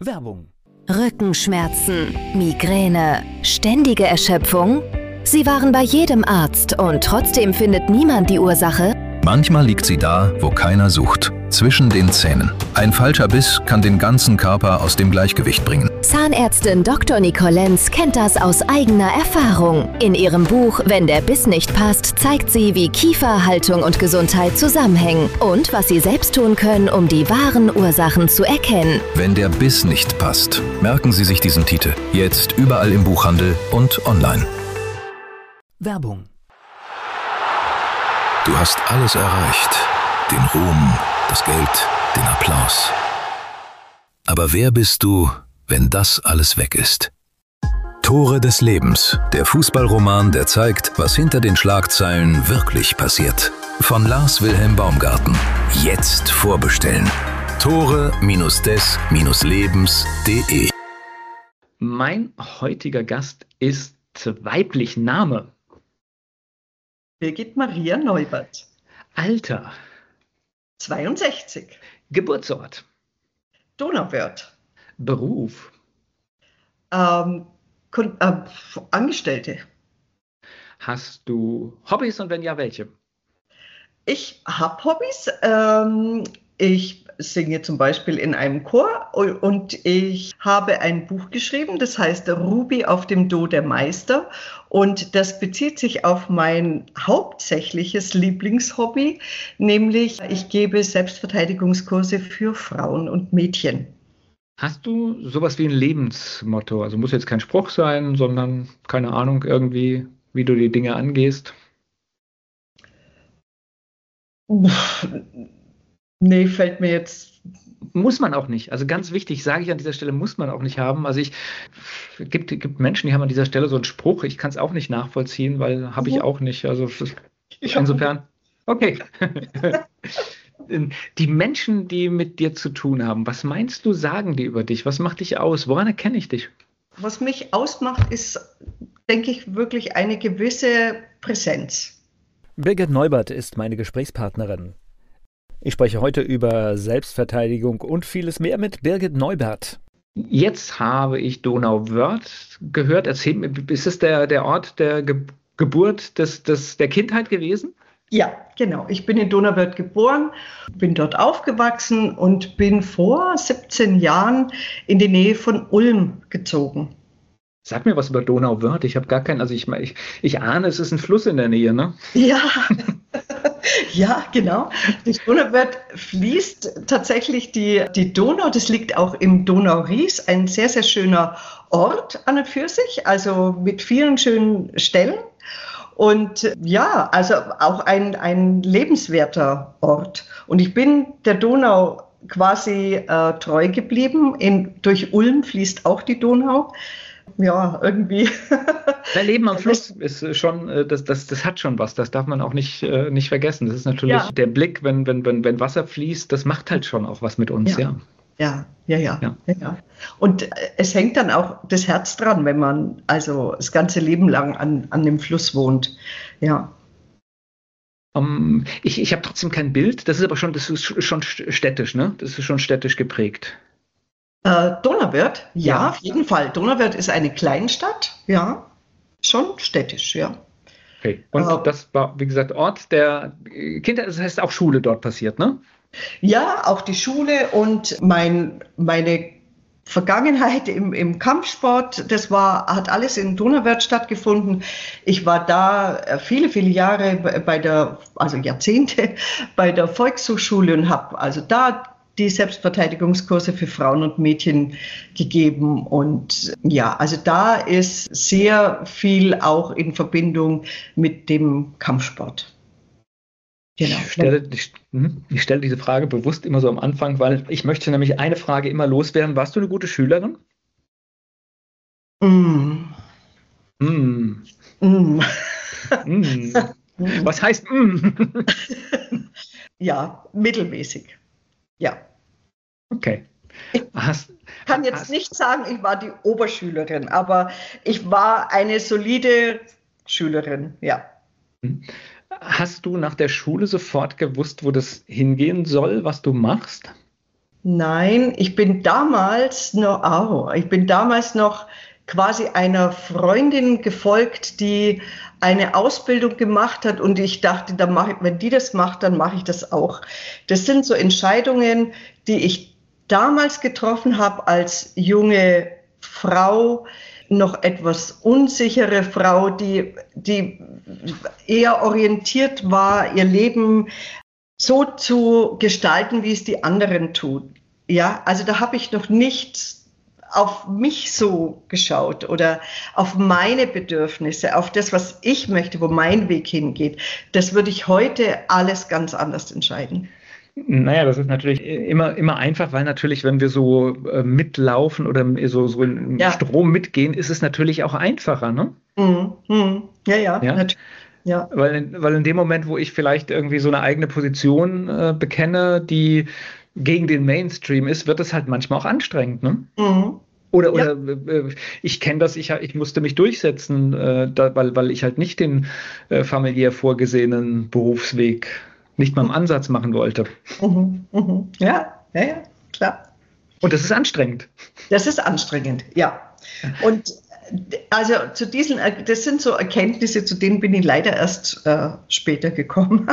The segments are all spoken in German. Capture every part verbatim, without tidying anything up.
Werbung. Rückenschmerzen, Migräne, ständige Erschöpfung? Sie waren bei jedem Arzt und trotzdem findet niemand die Ursache? Manchmal liegt sie da, wo keiner sucht. Zwischen den Zähnen. Ein falscher Biss kann den ganzen Körper aus dem Gleichgewicht bringen. Zahnärztin Doktor Nicole Lenz kennt das aus eigener Erfahrung. In ihrem Buch Wenn der Biss nicht passt, zeigt sie, wie Kiefer, Haltung und Gesundheit zusammenhängen und was Sie selbst tun können, um die wahren Ursachen zu erkennen. Wenn der Biss nicht passt, merken Sie sich diesen Titel. Jetzt überall im Buchhandel und online. Werbung. Du hast alles erreicht. Den Ruhm, das Geld, den Applaus. Aber wer bist du, wenn das alles weg ist? Tore des Lebens, der Fußballroman, der zeigt, was hinter den Schlagzeilen wirklich passiert. Von Lars Wilhelm Baumgarten. Jetzt vorbestellen. Tore des Lebens punkt de. Mein heutiger Gast ist weiblich. Name? Birgit Maria Neubert. Alter? zweiundsechzig. Geburtsort? Donauwörth. Beruf? Ähm, Kon- äh, Angestellte. Hast du Hobbys und wenn ja, welche? Ich habe Hobbys. Ähm, ich singe zum Beispiel in einem Chor und ich habe ein Buch geschrieben, das heißt Ruby auf dem Do der Meister. Und das bezieht sich auf mein hauptsächliches Lieblingshobby, nämlich ich gebe Selbstverteidigungskurse für Frauen und Mädchen. Hast du sowas wie ein Lebensmotto? Also muss jetzt kein Spruch sein, sondern keine Ahnung irgendwie, wie du die Dinge angehst? Nee, fällt mir jetzt. Muss man auch nicht. Also ganz wichtig, sage ich an dieser Stelle, muss man auch nicht haben. Also ich, gibt, gibt Menschen, die haben an dieser Stelle so einen Spruch. Ich kann es auch nicht nachvollziehen, weil habe ich auch nicht. Also insofern, okay. Die Menschen, die mit dir zu tun haben, was meinst du, sagen die über dich? Was macht dich aus? Woran erkenne ich dich? Was mich ausmacht, ist, denke ich, wirklich eine gewisse Präsenz. Birgit Neubert ist meine Gesprächspartnerin. Ich spreche heute über Selbstverteidigung und vieles mehr mit Birgit Neubert. Jetzt habe ich Donauwörth gehört. Erzähl mir, ist es der, der Ort der Ge- Geburt des, des, der Kindheit gewesen? Ja, genau. Ich bin in Donauwörth geboren, bin dort aufgewachsen und bin vor siebzehn Jahren in die Nähe von Ulm gezogen. Sag mir was über Donauwörth. Ich habe gar keinen, also ich, ich, ich ahne, es ist ein Fluss in der Nähe, ne? Ja, ja, genau. Die Donauwörth fließt tatsächlich die, die Donau. Das liegt auch im Donauries, ein sehr, sehr schöner Ort an und für sich, also mit vielen schönen Stellen. Und ja, also auch ein, ein lebenswerter Ort. Und ich bin der Donau quasi äh, treu geblieben. In, durch Ulm fließt auch die Donau. Ja, irgendwie. Dein Leben am Fluss ist schon, das, das, das hat schon was, das darf man auch nicht, nicht vergessen. Das ist natürlich ja. Der Blick, wenn, wenn, wenn, wenn Wasser fließt, das macht halt schon auch was mit uns, ja. Ja, ja, ja, ja. ja. ja. Und es hängt dann auch das Herz dran, wenn man also das ganze Leben lang an, an dem Fluss wohnt. Ja. Um, ich ich habe trotzdem kein Bild, das ist aber schon, das ist schon städtisch, ne? Das ist schon städtisch geprägt. Äh, Donauwörth, ja, Ja. auf jeden Fall. Donauwörth ist eine Kleinstadt, ja, schon städtisch, ja. Okay. Und Äh, das war, wie gesagt, Ort der Kindheit, das heißt auch Schule dort passiert, ne? Ja, auch die Schule und mein, meine Vergangenheit im, im Kampfsport, das war, hat alles in Donauwörth stattgefunden. Ich war da äh, viele, viele Jahre bei bei der, also Jahrzehnte bei der Volkshochschule und habe also da die Selbstverteidigungskurse für Frauen und Mädchen gegeben. Und ja, also da ist sehr viel auch in Verbindung mit dem Kampfsport. Genau. Ich stelle, ich, hm, ich stelle diese Frage bewusst immer so am Anfang, weil ich möchte nämlich eine Frage immer loswerden. Warst du eine gute Schülerin? Mm. Mm. Mm. Mm. Was heißt mm? Ja, mittelmäßig. Ja. Okay. Ich Hast, kann jetzt hast, nicht sagen, ich war die Oberschülerin, aber ich war eine solide Schülerin, ja. hast du nach der Schule sofort gewusst, wo das hingehen soll, was du machst? Nein, ich bin damals noch, oh, ich bin damals noch quasi einer Freundin gefolgt, die eine Ausbildung gemacht hat und ich dachte, dann mach ich, wenn die das macht, dann mache ich das auch. Das sind so Entscheidungen, die ich damals getroffen habe als junge Frau, noch etwas unsichere Frau, die, die eher orientiert war, ihr Leben so zu gestalten, wie es die anderen tun. Ja, also da habe ich noch nicht auf mich so geschaut oder auf meine Bedürfnisse, auf das, was ich möchte, wo mein Weg hingeht. Das würde ich heute alles ganz anders entscheiden. Naja, das ist natürlich immer, immer einfach, weil natürlich, wenn wir so äh, mitlaufen oder so, so im ja. Strom mitgehen, ist es natürlich auch einfacher, ne? Mhm. Mhm. Ja, ja, ja? natürlich. Ja. Weil, weil in dem Moment, wo ich vielleicht irgendwie so eine eigene Position äh, bekenne, die gegen den Mainstream ist, wird es halt manchmal auch anstrengend, ne? Mhm. Oder, ja. oder äh, ich kenne das, ich, ich musste mich durchsetzen, äh, da, weil, weil ich halt nicht den äh, familiär vorgesehenen Berufsweg nicht mal im Ansatz machen wollte. Mhm. Mhm. Ja, ja, ja, klar. Und das ist anstrengend. Das ist anstrengend, ja. Und also zu diesen, das sind so Erkenntnisse, zu denen bin ich leider erst äh, später gekommen.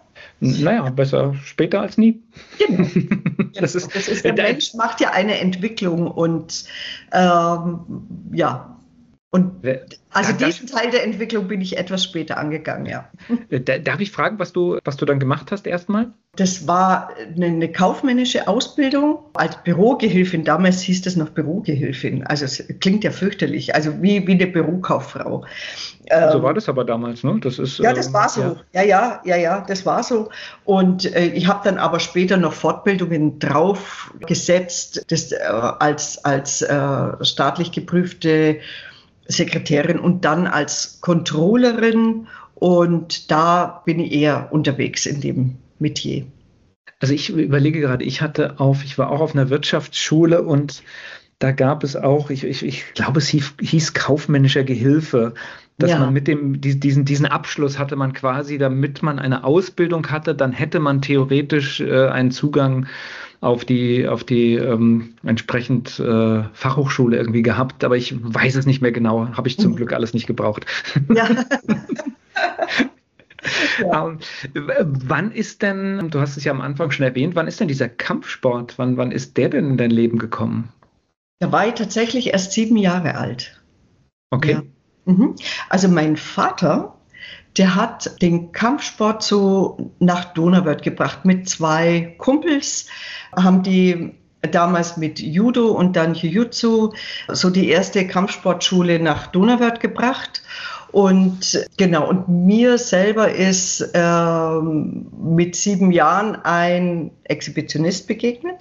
Naja, besser später als nie. Genau. Das ist, das ist der Mensch macht ja eine Entwicklung und ähm, ja. Und also diesen Teil der Entwicklung bin ich etwas später angegangen, ja. Darf ich fragen, was du, was du dann gemacht hast erstmal? Das war eine, eine kaufmännische Ausbildung als Bürogehilfin. Damals hieß das noch Bürogehilfin. Also es klingt ja fürchterlich, also wie, wie eine Bürokauffrau. So ähm, war das aber damals, ne? Das ist, ja, das war so. Ja, ja, ja, ja, das war so. Und äh, ich habe dann aber später noch Fortbildungen draufgesetzt, das, äh, als, als äh, staatlich geprüfte Sekretärin und dann als Controllerin und da bin ich eher unterwegs in dem Metier. Also ich überlege gerade, ich hatte auf, ich war auch auf einer Wirtschaftsschule und da gab es auch, ich, ich, ich glaube es hieß, hieß kaufmännischer Gehilfe, dass ja. man mit dem, diesen, diesen Abschluss hatte man quasi, damit man eine Ausbildung hatte, dann hätte man theoretisch äh, einen Zugang auf die, auf die ähm, entsprechend äh, Fachhochschule irgendwie gehabt, aber ich weiß es nicht mehr genau, habe ich zum mhm. Glück alles nicht gebraucht. Ja. ja. ähm, wann ist denn, du hast es ja am Anfang schon erwähnt, wann ist denn dieser Kampfsport, wann, wann ist der denn in dein Leben gekommen? Da war ich tatsächlich erst sieben Jahre alt. Okay. Ja. Mhm. Also mein Vater, der hat den Kampfsport so nach Donauwörth gebracht mit zwei Kumpels, haben die damals mit Judo und dann Jiu-Jitsu so die erste Kampfsportschule nach Donauwörth gebracht. Und genau, und mir selber ist ähm, mit sieben Jahren ein Exhibitionist begegnet.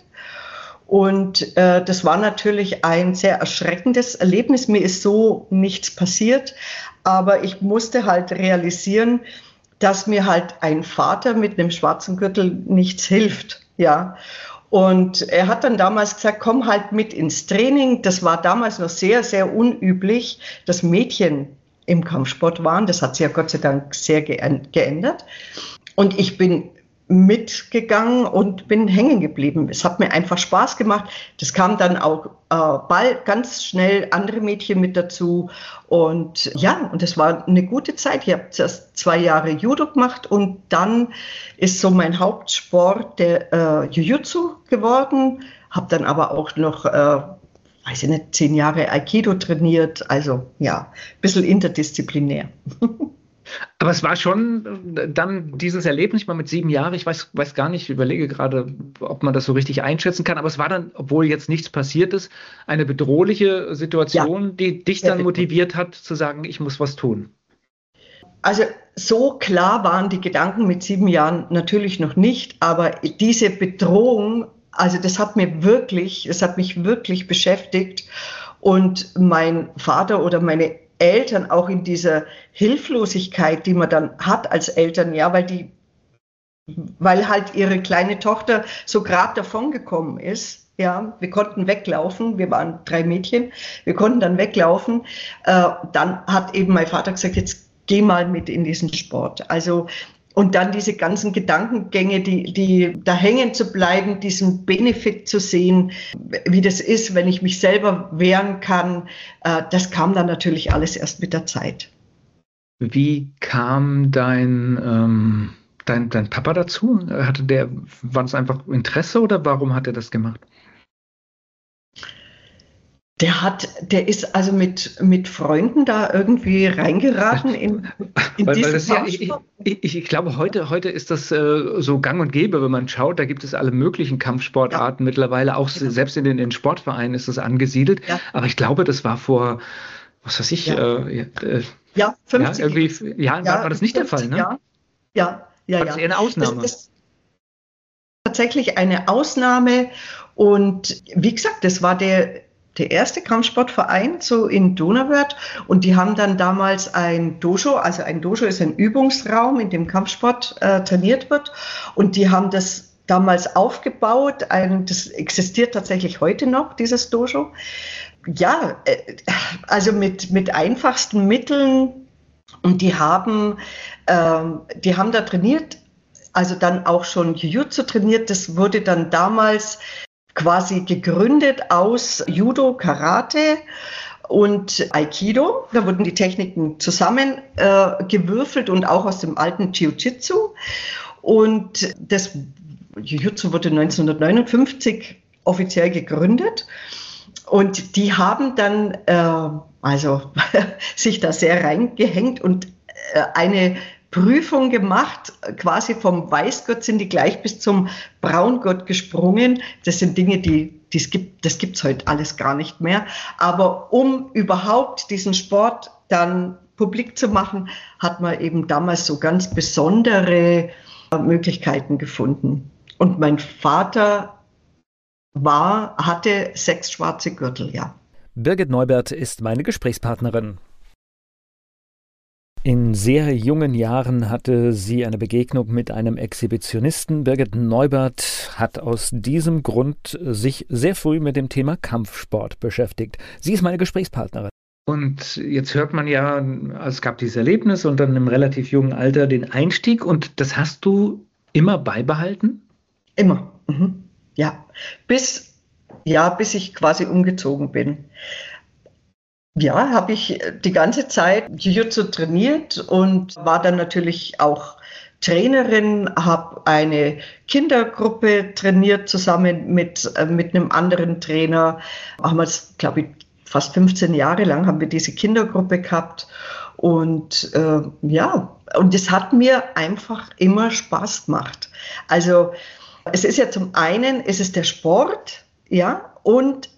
Und äh, das war natürlich ein sehr erschreckendes Erlebnis. Mir ist so nichts passiert, aber ich musste halt realisieren, dass mir halt ein Vater mit einem schwarzen Gürtel nichts hilft, ja. Und er hat dann damals gesagt, komm halt mit ins Training. Das war damals noch sehr, sehr unüblich, dass Mädchen im Kampfsport waren. Das hat sich ja Gott sei Dank sehr geändert. Und ich bin mitgegangen und bin hängen geblieben. Es hat mir einfach Spaß gemacht. Das kam dann auch äh, bald ganz schnell andere Mädchen mit dazu. Und ja, und es war eine gute Zeit. Ich habe zuerst zwei Jahre Judo gemacht und dann ist so mein Hauptsport der äh, Jiu-Jitsu geworden. Habe dann aber auch noch, äh, weiß ich nicht, zehn Jahre Aikido trainiert. Also ja, ein bisschen interdisziplinär. Aber es war schon dann dieses Erlebnis, ich war mit sieben Jahren, ich weiß, weiß gar nicht, ich überlege gerade, ob man das so richtig einschätzen kann, aber es war dann, obwohl jetzt nichts passiert ist, eine bedrohliche Situation, ja. die dich dann motiviert hat, zu sagen, ich muss was tun. Also so klar waren die Gedanken mit sieben Jahren natürlich noch nicht, aber diese Bedrohung, also das hat mir wirklich, das hat mich wirklich beschäftigt und mein Vater oder meine Eltern auch in dieser Hilflosigkeit, die man dann hat als Eltern, ja, weil die, weil halt ihre kleine Tochter so gerade davongekommen ist, ja, wir konnten weglaufen, wir waren drei Mädchen, wir konnten dann weglaufen, äh, dann hat eben mein Vater gesagt, jetzt geh mal mit in diesen Sport. Also Und dann diese ganzen Gedankengänge, die, die da hängen zu bleiben, diesen Benefit zu sehen, wie das ist, wenn ich mich selber wehren kann, äh, das kam dann natürlich alles erst mit der Zeit. Wie kam dein, ähm, dein, dein Papa dazu? Hatte der, war das einfach Interesse oder warum hat er das gemacht? Der hat, der ist also mit, mit Freunden da irgendwie reingeraten in, in weil, diesen weil das ja, ich, ich, ich glaube, heute, heute ist das äh, so gang und gäbe, wenn man schaut, da gibt es alle möglichen Kampfsportarten ja. mittlerweile, auch ja. selbst in den, in den Sportvereinen ist das angesiedelt. Ja. Aber ich glaube, das war vor, was weiß ich, ja, äh, äh, ja fünfzig ja, irgendwie, ja, ja, war das nicht der Fall, ne? Ja, ja, ja. War das eher eine Ausnahme? Das, das tatsächlich eine Ausnahme und wie gesagt, das war der der erste Kampfsportverein so in Donauwörth und die haben dann damals ein Dojo, also ein Dojo ist ein Übungsraum, in dem Kampfsport äh, trainiert wird und die haben das damals aufgebaut, ein, das existiert tatsächlich heute noch, dieses Dojo. Ja, äh, also mit, mit einfachsten Mitteln und die haben, äh, die haben da trainiert, also dann auch schon Jiu-Jitsu trainiert, das wurde dann damals quasi gegründet aus Judo, Karate und Aikido. Da wurden die Techniken zusammengewürfelt äh, und auch aus dem alten Jiu-Jitsu. Und das Jiu-Jitsu wurde neunzehnhundertneunundfünfzig offiziell gegründet. Und die haben dann äh, also sich da sehr reingehängt und äh, eine Prüfung gemacht, quasi vom Weißgott sind die gleich bis zum Braungott gesprungen. Das sind Dinge, die, die es gibt, das gibt's heute alles gar nicht mehr. Aber um überhaupt diesen Sport dann publik zu machen, hat man eben damals so ganz besondere Möglichkeiten gefunden. Und mein Vater war, hatte sechs schwarze Gürtel, ja. Birgit Neubert ist meine Gesprächspartnerin. In sehr jungen Jahren hatte sie eine Begegnung mit einem Exhibitionisten. Birgit Neubert hat aus diesem Grund sich sehr früh mit dem Thema Kampfsport beschäftigt. Sie ist meine Gesprächspartnerin. Und jetzt hört man ja, es gab dieses Erlebnis und dann im relativ jungen Alter den Einstieg. Und das hast du immer beibehalten? Immer, mhm. ja. Bis, ja, bis ich quasi umgezogen bin. Ja, habe ich die ganze Zeit Jiu-Jitsu trainiert und war dann natürlich auch Trainerin, habe eine Kindergruppe trainiert zusammen mit, äh, mit einem anderen Trainer. Haben wir es, glaube ich, fast fünfzehn Jahre lang haben wir diese Kindergruppe gehabt. Und äh, ja, und es hat mir einfach immer Spaß gemacht. Also es ist ja zum einen, es ist der Sport, ja, und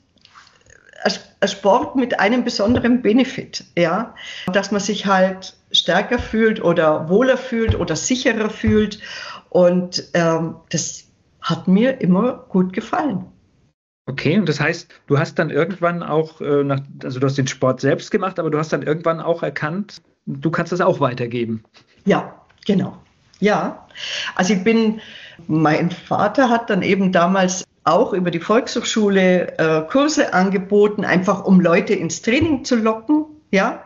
ein Sport mit einem besonderen Benefit, ja, dass man sich halt stärker fühlt oder wohler fühlt oder sicherer fühlt und ähm, das hat mir immer gut gefallen. Okay, und das heißt, du hast dann irgendwann auch, äh, nach, also du hast den Sport selbst gemacht, aber du hast dann irgendwann auch erkannt, du kannst das auch weitergeben. Ja, genau. Ja, also ich bin, mein Vater hat dann eben damals auch über die Volkshochschule äh, Kurse angeboten, einfach um Leute ins Training zu locken, ja.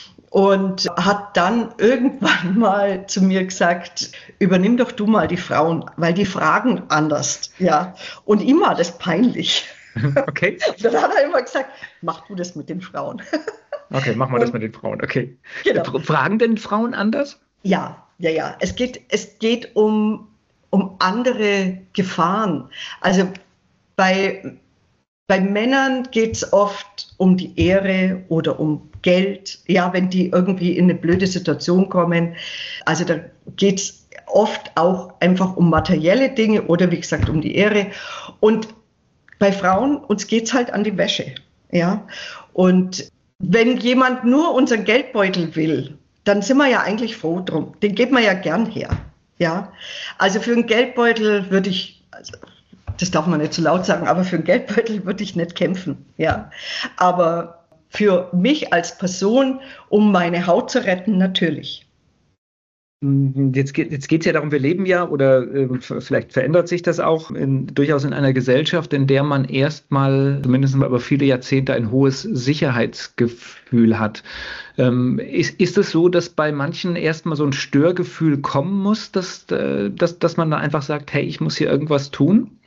Und hat dann irgendwann mal zu mir gesagt, übernimm doch du mal die Frauen, weil die fragen anders, ja. Und ihm war das peinlich. Okay. Und dann hat er immer gesagt, mach du das mit den Frauen. Okay, mach mal das mit den Frauen, okay. Genau. Fragen denn Frauen anders? Ja, ja, ja. Es geht, es geht um um andere Gefahren. Also bei, bei Männern geht es oft um die Ehre oder um Geld, ja, wenn die irgendwie in eine blöde Situation kommen. Also da geht es oft auch einfach um materielle Dinge oder wie gesagt um die Ehre. Und bei Frauen, uns geht es halt an die Wäsche. Ja? Und wenn jemand nur unseren Geldbeutel will, dann sind wir ja eigentlich froh drum. Den geben wir ja gern her. Ja, also für einen Geldbeutel würde ich, also das darf man nicht zu laut sagen, aber für einen Geldbeutel würde ich nicht kämpfen. Ja, aber für mich als Person, um meine Haut zu retten, natürlich. Jetzt geht jetzt geht's ja darum, wir leben ja oder äh, vielleicht verändert sich das auch in, durchaus in einer Gesellschaft, in der man erstmal, zumindest mal über viele Jahrzehnte, ein hohes Sicherheitsgefühl hat. Ähm, ist, ist es so, dass bei manchen erstmal so ein Störgefühl kommen muss, dass, äh, dass, dass man da einfach sagt, hey, ich muss hier irgendwas tun?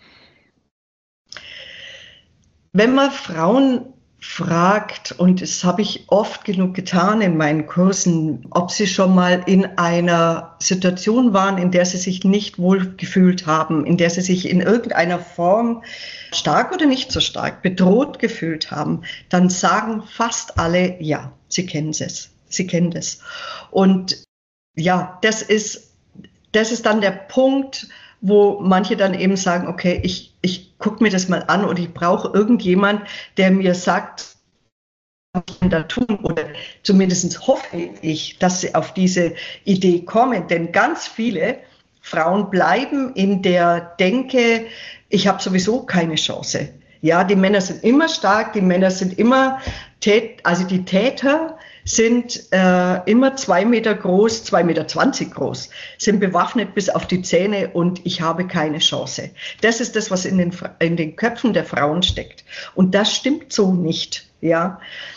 Wenn man Frauen fragt, und das habe ich oft genug getan in meinen Kursen, ob sie schon mal in einer Situation waren, in der sie sich nicht wohl gefühlt haben, in der sie sich in irgendeiner Form stark oder nicht so stark bedroht gefühlt haben, dann sagen fast alle, ja, sie kennen es, sie kennen es. Und ja, das ist, das ist dann der Punkt, wo manche dann eben sagen, okay, ich, ich gucke mir das mal an und ich brauche irgendjemand, der mir sagt, was ich da tun, oder zumindest hoffe ich, dass sie auf diese Idee kommen, denn ganz viele Frauen bleiben in der Denke, ich habe sowieso keine Chance. Ja, die Männer sind immer stark, die Männer sind immer, tät, also die Täter sind äh, immer zwei Meter groß, zwei Meter zwanzig groß, sind bewaffnet bis auf die Zähne und ich habe keine Chance. Das ist das, was in den, in den Köpfen der Frauen steckt. Und das stimmt so nicht. Ja,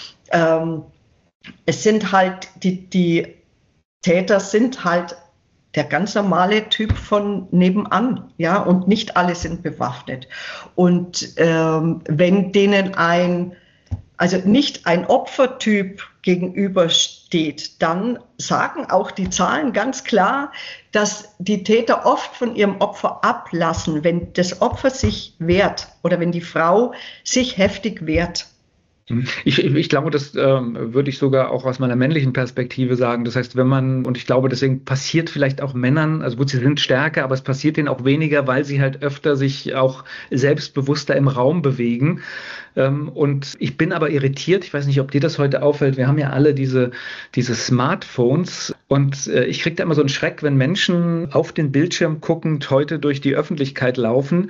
ähm, es sind halt, die, die Täter sind halt der ganz normale Typ von nebenan, ja, und nicht alle sind bewaffnet. Und ähm, wenn denen ein also nicht ein Opfertyp gegenübersteht, dann sagen auch die Zahlen ganz klar, dass die Täter oft von ihrem Opfer ablassen, wenn das Opfer sich wehrt oder wenn die Frau sich heftig wehrt. Ich, ich glaube, das ähm, würde ich sogar auch aus meiner männlichen Perspektive sagen. Das heißt, wenn man, und ich glaube, deswegen passiert vielleicht auch Männern, also gut, sie sind stärker, aber es passiert denen auch weniger, weil sie halt öfter sich auch selbstbewusster im Raum bewegen. Ähm, und ich bin aber irritiert, ich weiß nicht, ob dir das heute auffällt, wir haben ja alle diese, diese Smartphones und äh, ich kriege da immer so einen Schreck, wenn Menschen auf den Bildschirm guckend heute durch die Öffentlichkeit laufen.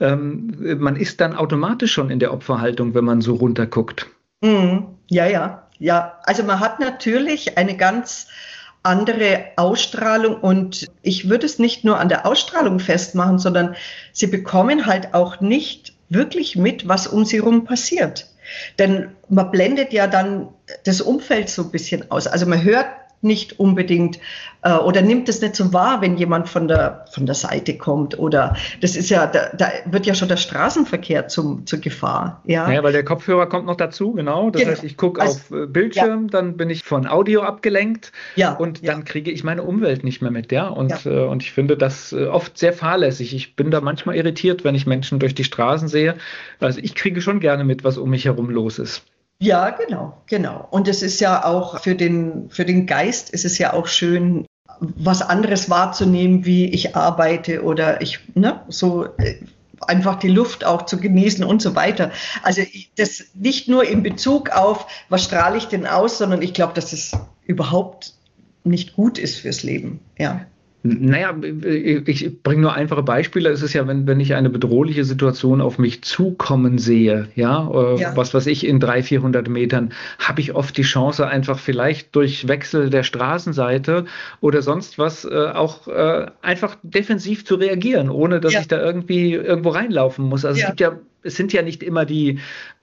Ähm, man ist dann automatisch schon in der Opferhaltung, wenn man so runterguckt. Mhm. Ja, ja, ja. Also man hat natürlich eine ganz andere Ausstrahlung und ich würde es nicht nur an der Ausstrahlung festmachen, sondern sie bekommen halt auch nicht wirklich mit, was um sie herum passiert. Denn man blendet ja dann das Umfeld so ein bisschen aus. Also man hört nicht unbedingt äh, oder nimmt es nicht so wahr, wenn jemand von der, von der Seite kommt. Oder das ist ja, da, da wird ja schon der Straßenverkehr zum, zur Gefahr. Ja, naja, weil der Kopfhörer kommt noch dazu, genau. Das genau. heißt, ich gucke also, auf Bildschirm, ja. Dann bin ich von Audio abgelenkt ja, und dann ja. kriege ich meine Umwelt nicht mehr mit. Ja? Und, ja. Äh, und ich finde das äh, oft sehr fahrlässig. Ich bin da manchmal irritiert, wenn ich Menschen durch die Straßen sehe. Also ich kriege schon gerne mit, was um mich herum los ist. Ja, genau, genau. Und es ist ja auch für den, für den Geist ist es ja auch schön, was anderes wahrzunehmen, wie ich arbeite oder ich, ne, so einfach die Luft auch zu genießen und so weiter. Also das nicht nur in Bezug auf, was strahle ich denn aus, sondern ich glaube, dass es überhaupt nicht gut ist fürs Leben, ja. Naja, ich bringe nur einfache Beispiele. Es ist ja, wenn, wenn ich eine bedrohliche Situation auf mich zukommen sehe, ja, äh, ja. was weiß ich, in dreihundert, vierhundert Metern, habe ich oft die Chance, einfach vielleicht durch Wechsel der Straßenseite oder sonst was äh, auch äh, einfach defensiv zu reagieren, ohne dass ja. ich da irgendwie irgendwo reinlaufen muss. Also ja. es gibt ja Es sind ja nicht immer die,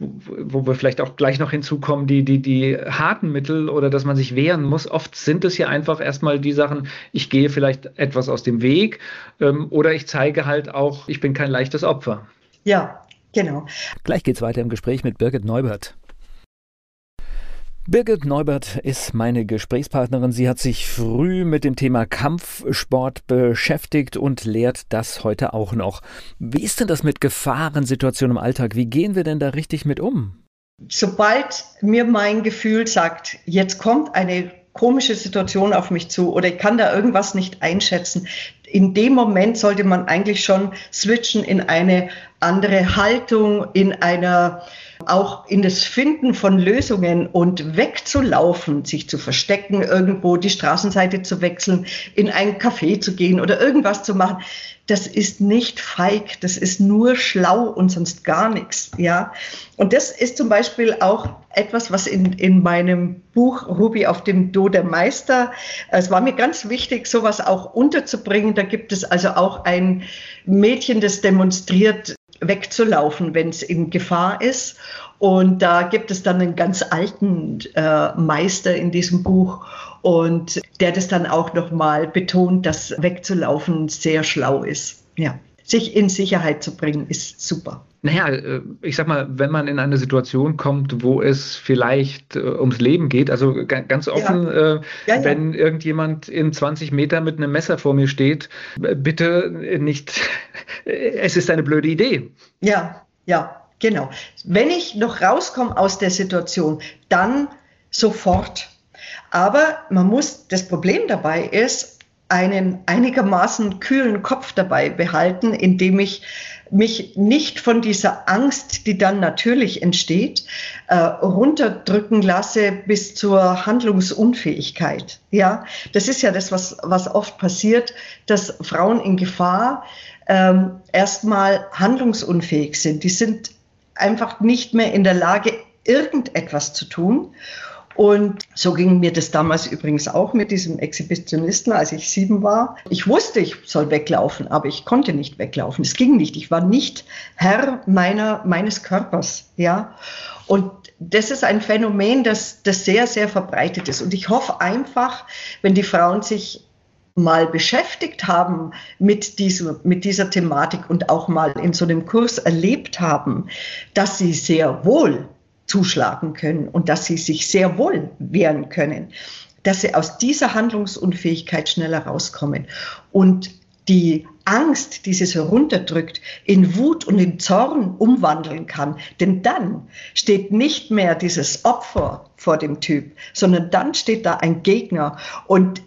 wo wir vielleicht auch gleich noch hinzukommen, die, die, die harten Mittel oder dass man sich wehren muss. Oft sind es ja einfach erstmal die Sachen, ich gehe vielleicht etwas aus dem Weg ähm, oder ich zeige halt auch, ich bin kein leichtes Opfer. Ja, genau. Gleich geht's weiter im Gespräch mit Birgit Neubert. Birgit Neubert ist meine Gesprächspartnerin. Sie hat sich früh mit dem Thema Kampfsport beschäftigt und lehrt das heute auch noch. Wie ist denn das mit Gefahrensituationen im Alltag? Wie gehen wir denn da richtig mit um? Sobald mir mein Gefühl sagt, jetzt kommt eine komische Situation auf mich zu oder ich kann da irgendwas nicht einschätzen, in dem Moment sollte man eigentlich schon switchen in eine andere Haltung, in einer auch in das Finden von Lösungen und wegzulaufen, sich zu verstecken, irgendwo die Straßenseite zu wechseln, in ein Café zu gehen oder irgendwas zu machen. Das ist nicht feig, das ist nur schlau und sonst gar nichts. Ja? Und das ist zum Beispiel auch etwas, was in, in meinem Buch Ruby auf dem Do der Meister, es war mir ganz wichtig, sowas auch unterzubringen. Da gibt es also auch ein Mädchen, das demonstriert, wegzulaufen, wenn es in Gefahr ist. Und da gibt es dann einen ganz alten äh, Meister in diesem Buch und der das dann auch nochmal betont, dass wegzulaufen sehr schlau ist. Ja. Sich in Sicherheit zu bringen, ist super. Naja, ich sag mal, wenn man in eine Situation kommt, wo es vielleicht äh, ums Leben geht, also g- ganz offen, ja. Äh, ja, ja. wenn irgendjemand in zwanzig Meter mit einem Messer vor mir steht, bitte nicht, es ist eine blöde Idee. Ja, ja. Genau. Wenn ich noch rauskomme aus der Situation, dann sofort. Aber man muss, das Problem dabei ist, einen einigermaßen kühlen Kopf dabei behalten, indem ich mich nicht von dieser Angst, die dann natürlich entsteht, äh, runterdrücken lasse bis zur Handlungsunfähigkeit. Ja, das ist ja das, was, was oft passiert, dass Frauen in Gefahr ähm, erstmal handlungsunfähig sind. Die sind einfach nicht mehr in der Lage, irgendetwas zu tun. Und so ging mir das damals übrigens auch mit diesem Exhibitionisten, als ich sieben war. Ich wusste, ich soll weglaufen, aber ich konnte nicht weglaufen. Es ging nicht. Ich war nicht Herr meiner, meines Körpers. Ja? Und das ist ein Phänomen, das, das sehr, sehr verbreitet ist. Und ich hoffe einfach, wenn die Frauen sich mal beschäftigt haben mit, diesem, mit dieser Thematik und auch mal in so einem Kurs erlebt haben, dass sie sehr wohl zuschlagen können und dass sie sich sehr wohl wehren können, dass sie aus dieser Handlungsunfähigkeit schneller rauskommen und die Angst, die sie so runterdrückt, in Wut und in Zorn umwandeln kann. Denn dann steht nicht mehr dieses Opfer vor dem Typ, sondern dann steht da ein Gegner. Und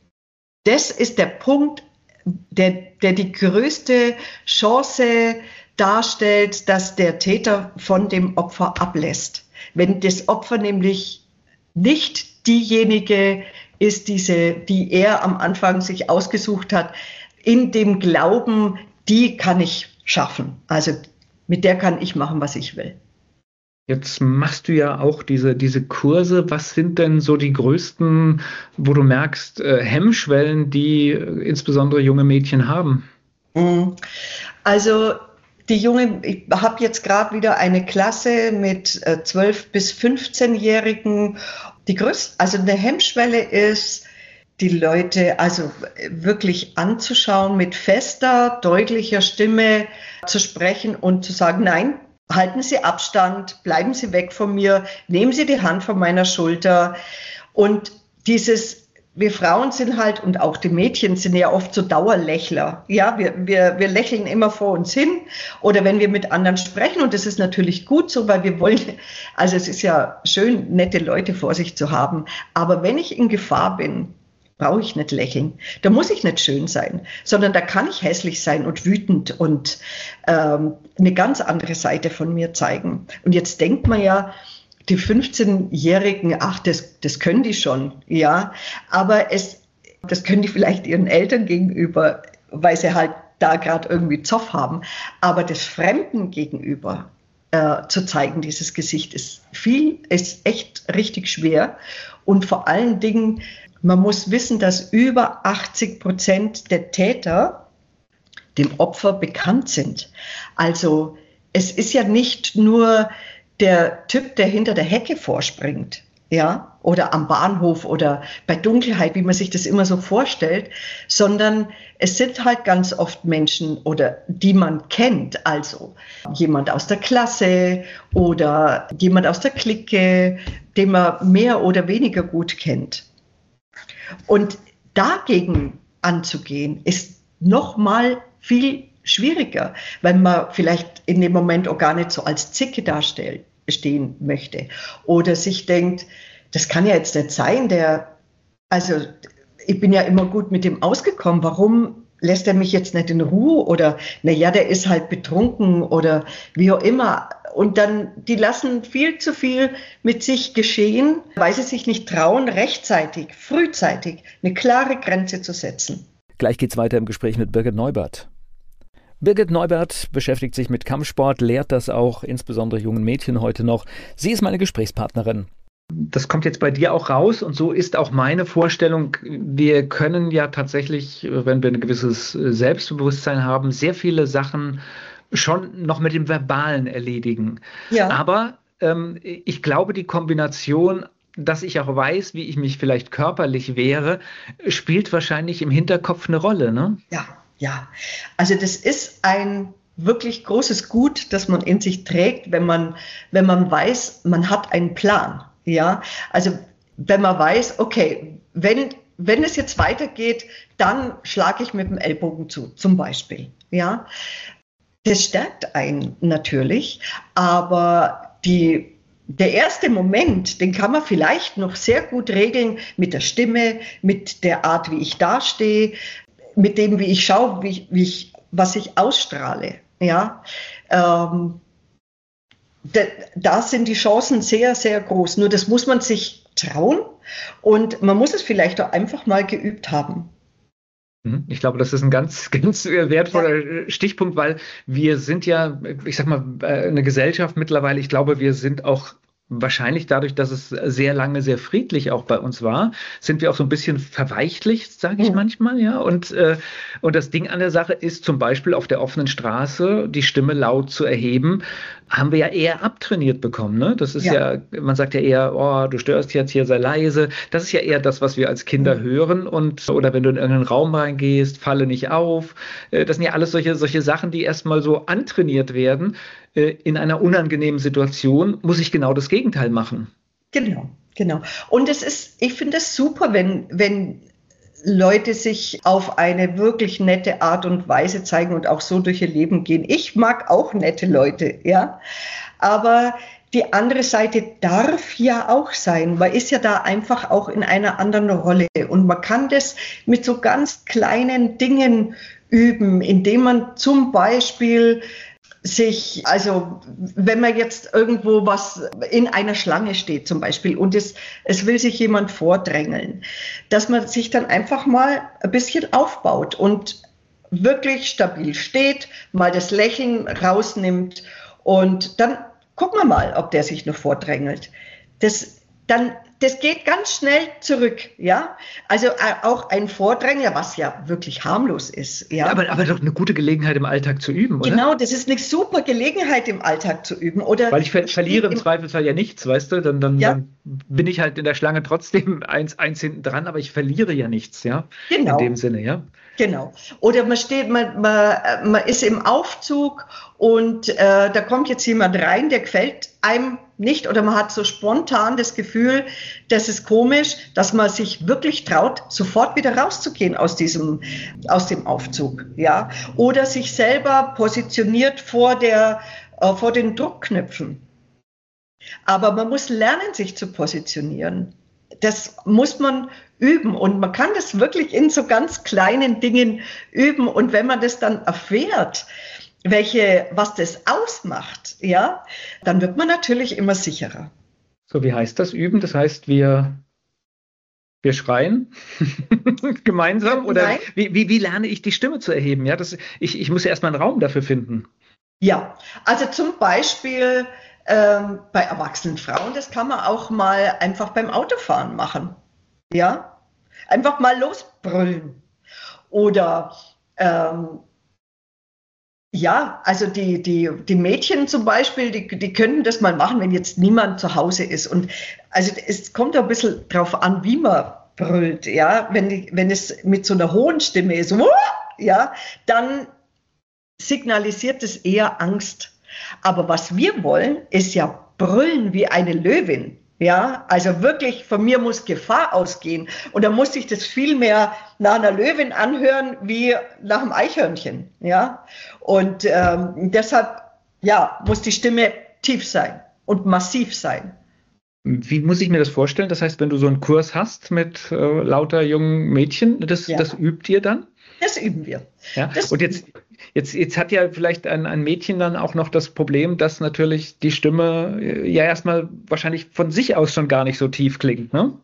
das ist der Punkt, der, der die größte Chance darstellt, dass der Täter von dem Opfer ablässt. Wenn das Opfer nämlich nicht diejenige ist, diese, die er am Anfang sich ausgesucht hat, in dem Glauben, die kann ich schaffen. Also mit der kann ich machen, was ich will. Jetzt machst du ja auch diese, diese Kurse. Was sind denn so die größten, wo du merkst, äh, Hemmschwellen, die äh, insbesondere junge Mädchen haben? Also die junge, ich habe jetzt gerade wieder eine Klasse mit äh, zwölf- bis fünfzehnjährigen. Die größte, also eine Hemmschwelle ist, die Leute also wirklich anzuschauen, mit fester, deutlicher Stimme zu sprechen und zu sagen, nein, halten Sie Abstand, bleiben Sie weg von mir, nehmen Sie die Hand von meiner Schulter. Und dieses, wir Frauen sind halt, und auch die Mädchen sind ja oft so Dauerlächler. Ja, wir, wir, wir lächeln immer vor uns hin oder wenn wir mit anderen sprechen. Und das ist natürlich gut so, weil wir wollen, also es ist ja schön, nette Leute vor sich zu haben. Aber wenn ich in Gefahr bin, brauche ich nicht lächeln. Da muss ich nicht schön sein, sondern da kann ich hässlich sein und wütend und ähm, eine ganz andere Seite von mir zeigen. Und jetzt denkt man ja, die fünfzehnjährigen, ach, das, das können die schon, ja. Aber es, das können die vielleicht ihren Eltern gegenüber, weil sie halt da gerade irgendwie Zoff haben. Aber das Fremden gegenüber äh, zu zeigen, dieses Gesicht, ist viel, ist echt richtig schwer. Und vor allen Dingen, man muss wissen, dass über achtzig Prozent der Täter dem Opfer bekannt sind. Also es ist ja nicht nur der Typ, der hinter der Hecke vorspringt, ja, oder am Bahnhof oder bei Dunkelheit, wie man sich das immer so vorstellt, sondern es sind halt ganz oft Menschen oder die man kennt, also jemand aus der Klasse oder jemand aus der Clique, den man mehr oder weniger gut kennt. Und dagegen anzugehen, ist noch mal viel schwieriger, weil man vielleicht in dem Moment auch gar nicht so als Zicke dastehen möchte oder sich denkt, das kann ja jetzt nicht sein, der, also ich bin ja immer gut mit dem ausgekommen, warum lässt er mich jetzt nicht in Ruhe oder naja, der ist halt betrunken oder wie auch immer. Und dann, die lassen viel zu viel mit sich geschehen, weil sie sich nicht trauen, rechtzeitig, frühzeitig eine klare Grenze zu setzen. Gleich geht's weiter im Gespräch mit Birgit Neubert. Birgit Neubert beschäftigt sich mit Kampfsport, lehrt das auch insbesondere jungen Mädchen heute noch. Sie ist meine Gesprächspartnerin. Das kommt jetzt bei dir auch raus und so ist auch meine Vorstellung. Wir können ja tatsächlich, wenn wir ein gewisses Selbstbewusstsein haben, sehr viele Sachen schon noch mit dem Verbalen erledigen. Ja. Aber ähm, ich glaube, die Kombination, dass ich auch weiß, wie ich mich vielleicht körperlich wehre, spielt wahrscheinlich im Hinterkopf eine Rolle, ne? Ja, ja. Also das ist ein wirklich großes Gut, das man in sich trägt, wenn man, wenn man weiß, man hat einen Plan. Ja, also wenn man weiß, okay, wenn, wenn es jetzt weitergeht, dann schlage ich mit dem Ellbogen zu, zum Beispiel. Ja, das stärkt einen natürlich, aber die, der erste Moment, den kann man vielleicht noch sehr gut regeln mit der Stimme, mit der Art, wie ich dastehe, mit dem, wie ich schaue, wie, wie ich, was ich ausstrahle. Ja, ähm, Da, da sind die Chancen sehr, sehr groß. Nur das muss man sich trauen und man muss es vielleicht auch einfach mal geübt haben. Ich glaube, das ist ein ganz, ganz wertvoller ja. Stichpunkt, weil wir sind ja, ich sag mal, eine Gesellschaft mittlerweile, ich glaube, wir sind auch wahrscheinlich dadurch, dass es sehr lange sehr friedlich auch bei uns war, sind wir auch so ein bisschen verweichlicht, sage ich ja. manchmal, ja. Und, äh, und das Ding an der Sache ist zum Beispiel auf der offenen Straße die Stimme laut zu erheben, haben wir ja eher abtrainiert bekommen, ne? Das ist ja. ja, man sagt ja eher, oh, du störst jetzt hier, sei leise. Das ist ja eher das, was wir als Kinder mhm. hören und oder wenn du in irgendeinen Raum reingehst, falle nicht auf. Das sind ja alles solche, solche Sachen, die erstmal so antrainiert werden. In einer unangenehmen Situation muss ich genau das Gegenteil machen. Genau, genau. Und es ist, ich finde es super, wenn, wenn Leute sich auf eine wirklich nette Art und Weise zeigen und auch so durch ihr Leben gehen. Ich mag auch nette Leute, ja. Aber die andere Seite darf ja auch sein. Man ist ja da einfach auch in einer anderen Rolle. Und man kann das mit so ganz kleinen Dingen üben, indem man zum Beispiel sich, also wenn man jetzt irgendwo was in einer Schlange steht zum Beispiel und es, es will sich jemand vordrängeln, dass man sich dann einfach mal ein bisschen aufbaut und wirklich stabil steht, mal das Lächeln rausnimmt und dann gucken wir mal, ob der sich noch vordrängelt. Das, dann, das geht ganz schnell zurück, ja. Also auch ein Vordrängler, was ja wirklich harmlos ist, ja. ja aber, aber doch eine gute Gelegenheit im Alltag zu üben, oder? Genau, das ist eine super Gelegenheit im Alltag zu üben, oder? Weil ich ver verliere im Zweifelsfall ja nichts, weißt du? Dann, dann, ja. dann bin ich halt in der Schlange trotzdem eins, eins hinten dran, aber ich verliere ja nichts, ja. Genau. In dem Sinne, ja. Genau. Oder man steht, man, man, man ist im Aufzug und äh, da kommt jetzt jemand rein, der gefällt einem nicht oder man hat so spontan das Gefühl, das ist komisch, dass man sich wirklich traut, sofort wieder rauszugehen aus diesem, aus dem Aufzug, ja. Oder sich selber positioniert vor der, äh, vor den Druckknöpfen. Aber man muss lernen, sich zu positionieren. Das muss man üben und man kann das wirklich in so ganz kleinen Dingen üben und wenn man das dann erfährt, welche, was das ausmacht, ja, dann wird man natürlich immer sicherer. So, wie heißt das üben? Das heißt, wir, wir schreien gemeinsam oder wie, wie, wie lerne ich die Stimme zu erheben? Ja, das, ich, ich muss ja erstmal einen Raum dafür finden. Ja, also zum Beispiel ähm, bei erwachsenen Frauen, das kann man auch mal einfach beim Autofahren machen. Ja, einfach mal losbrüllen. Oder ähm, ja, also die, die, die Mädchen zum Beispiel, die, die können das mal machen, wenn jetzt niemand zu Hause ist. Und also es kommt ein bisschen drauf an, wie man brüllt. Ja, wenn, die, wenn es mit so einer hohen Stimme ist, ja, dann signalisiert es eher Angst. Aber was wir wollen, ist ja brüllen wie eine Löwin. Ja, also wirklich, von mir muss Gefahr ausgehen. Und da muss sich das viel mehr nach einer Löwin anhören, wie nach einem Eichhörnchen. Ja, und ähm, deshalb, ja, muss die Stimme tief sein und massiv sein. Wie muss ich mir das vorstellen? Das heißt, wenn du so einen Kurs hast mit äh, lauter jungen Mädchen, das, ja. das übt ihr dann? Das üben wir. Ja? Das Und jetzt, jetzt, jetzt hat ja vielleicht ein, ein Mädchen dann auch noch das Problem, dass natürlich die Stimme ja erstmal wahrscheinlich von sich aus schon gar nicht so tief klingt, ne?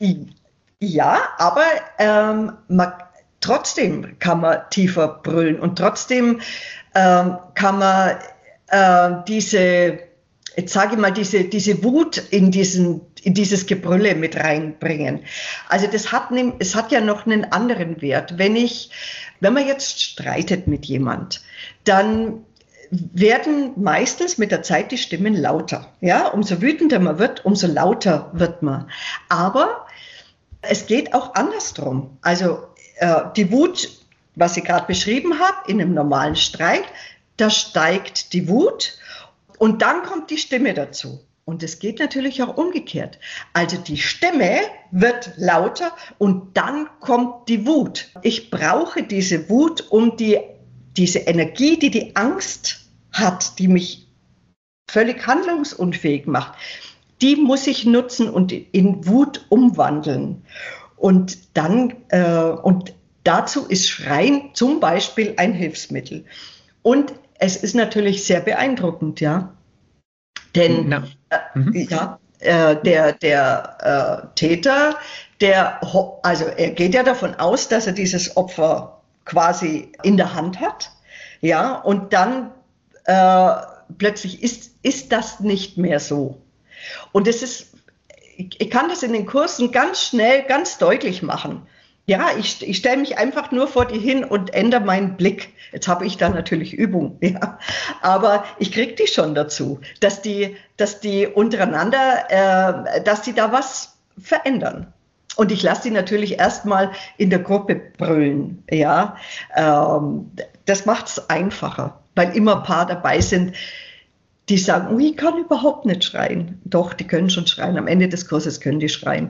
Ja, aber ähm, man, trotzdem kann man tiefer brüllen und trotzdem ähm, kann man äh, diese, jetzt sage ich mal, diese, diese Wut in, diesen, in dieses Gebrülle mit reinbringen. Also das hat, es hat ja noch einen anderen Wert. Wenn ich, wenn man jetzt streitet mit jemand, dann werden meistens mit der Zeit die Stimmen lauter. Ja, umso wütender man wird, umso lauter wird man. Aber es geht auch andersrum. Also äh, die Wut, was ich gerade beschrieben habe, in einem normalen Streit, da steigt die Wut und dann kommt die Stimme dazu. Und es geht natürlich auch umgekehrt. Also die Stimme wird lauter und dann kommt die Wut. Ich brauche diese Wut, um die, diese Energie, die die Angst hat, die mich völlig handlungsunfähig macht, die muss ich nutzen und in Wut umwandeln. Und dann, äh, und dazu ist Schreien zum Beispiel ein Hilfsmittel. Und es ist natürlich sehr beeindruckend, ja. Denn no. äh, mhm. ja, äh, der, der äh, Täter, der, also er geht ja davon aus, dass er dieses Opfer quasi in der Hand hat, ja, und dann äh, plötzlich ist, ist das nicht mehr so. Und es ist, ich kann das in den Kursen ganz schnell, ganz deutlich machen. Ja, ich, ich stelle mich einfach nur vor die hin und ändere meinen Blick. Jetzt habe ich da natürlich Übung, ja. Aber ich kriege die schon dazu, dass die, dass die untereinander, äh, dass die da was verändern. Und ich lasse die natürlich erstmal in der Gruppe brüllen, ja. Ähm, das macht es einfacher, weil immer ein paar dabei sind, die sagen, oh, ich kann überhaupt nicht schreien. Doch, die können schon schreien. Am Ende des Kurses können die schreien.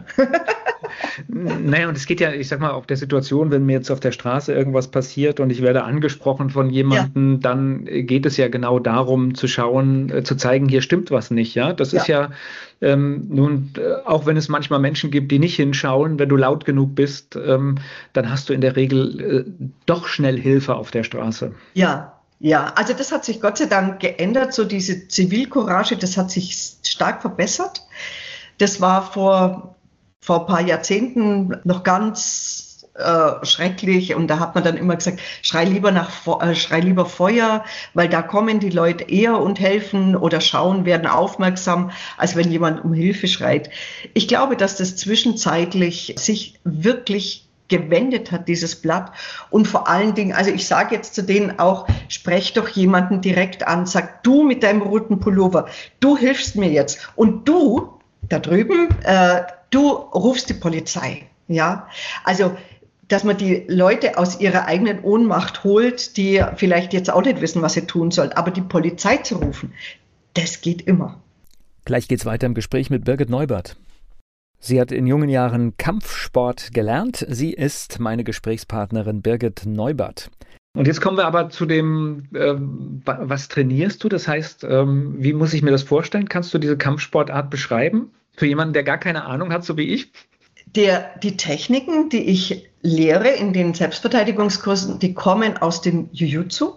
Naja, und es geht ja, ich sag mal, auf der Situation, wenn mir jetzt auf der Straße irgendwas passiert und ich werde angesprochen von jemandem, ja. dann geht es ja genau darum zu schauen, äh, zu zeigen, hier stimmt was nicht. Ja, das ja. ist ja ähm, nun, äh, auch wenn es manchmal Menschen gibt, die nicht hinschauen, wenn du laut genug bist, ähm, dann hast du in der Regel äh, doch schnell Hilfe auf der Straße. Ja. Ja, also das hat sich Gott sei Dank geändert, so diese Zivilcourage, das hat sich stark verbessert. Das war vor, vor ein paar Jahrzehnten noch ganz äh, schrecklich und da hat man dann immer gesagt, schrei lieber nach äh, schrei lieber Feuer, weil da kommen die Leute eher und helfen oder schauen, werden aufmerksam, als wenn jemand um Hilfe schreit. Ich glaube, dass das zwischenzeitlich sich wirklich gewendet hat, dieses Blatt. Und vor allen Dingen, also ich sage jetzt zu denen auch, sprech doch jemanden direkt an, sag du mit deinem roten Pullover, du hilfst mir jetzt. Und du, da drüben, äh, du rufst die Polizei. Ja, also, dass man die Leute aus ihrer eigenen Ohnmacht holt, die vielleicht jetzt auch nicht wissen, was sie tun sollen. Aber die Polizei zu rufen, das geht immer. Gleich geht's weiter im Gespräch mit Birgit Neubert. Sie hat in jungen Jahren Kampfsport gelernt. Sie ist meine Gesprächspartnerin Birgit Neubert. Und jetzt kommen wir aber zu dem, äh, was trainierst du? Das heißt, ähm, wie muss ich mir das vorstellen? Kannst du diese Kampfsportart beschreiben? Für jemanden, der gar keine Ahnung hat, so wie ich? Der, die Techniken, die ich lehre in den Selbstverteidigungskursen, die kommen aus dem Jiu-Jitsu,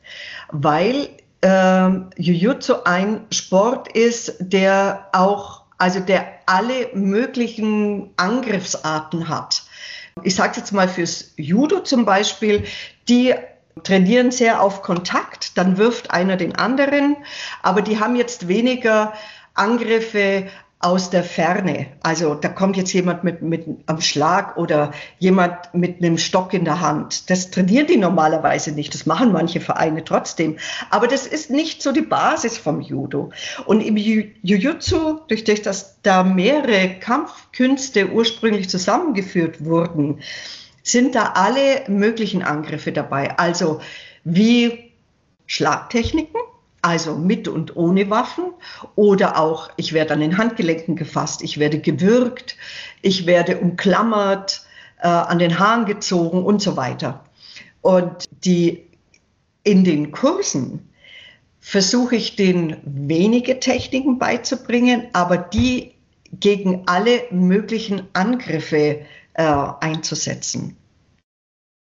weil äh, Jiu-Jitsu ein Sport ist, der auch also der alle möglichen Angriffsarten hat. Ich sage jetzt mal fürs Judo zum Beispiel, die trainieren sehr auf Kontakt, dann wirft einer den anderen, aber die haben jetzt weniger Angriffe aus der Ferne. Also da kommt jetzt jemand mit, mit am Schlag oder jemand mit einem Stock in der Hand. Das trainieren die normalerweise nicht. Das machen manche Vereine trotzdem. Aber das ist nicht so die Basis vom Judo. Und im Jiu-Jitsu, durch das dass da mehrere Kampfkünste ursprünglich zusammengeführt wurden, sind da alle möglichen Angriffe dabei. Also wie Schlagtechniken, also mit und ohne Waffen, oder auch, ich werde an den Handgelenken gefasst, ich werde gewürgt, ich werde umklammert, äh, an den Haaren gezogen und so weiter. Und die, in den Kursen versuche ich denen wenige Techniken beizubringen, aber die gegen alle möglichen Angriffe äh, einzusetzen.